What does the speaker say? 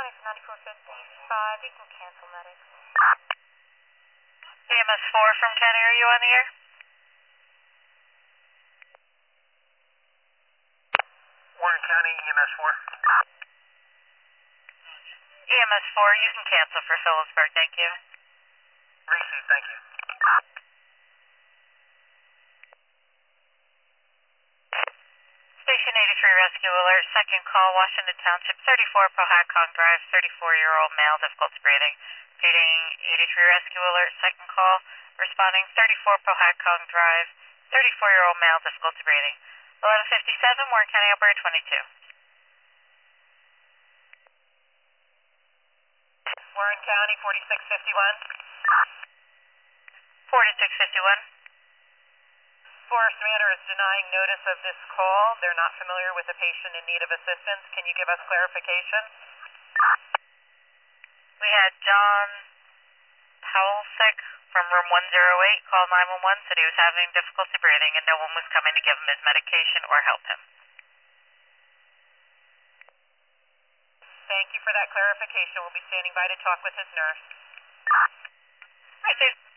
County for 9455. You can cancel medics. EMS 4 from County, are you on the air? Warren County, EMS 4. EMS 4, you can cancel for Phillipsburg, thank you. Received, thank you. Station 83 rescue alert, second call, Washington Township, 34 Pohatcong Drive, 34-year-old male, difficulty breathing. Repeating 83 rescue alert, second call, responding 34 Pohatcong Drive, 34-year-old male, difficulty breathing. 1157, Warren County, operator 22. Warren County, 4651. 4651. Forest Manor is denying notice of this call. They're not familiar with a patient in need of assistance. Can you give us clarification? We had John Powelsick from room 108 call 911, said he was having difficulty breathing and no one was coming to give him his medication or help him. Thank you for that clarification. We'll be standing by to talk with his nurse. Received.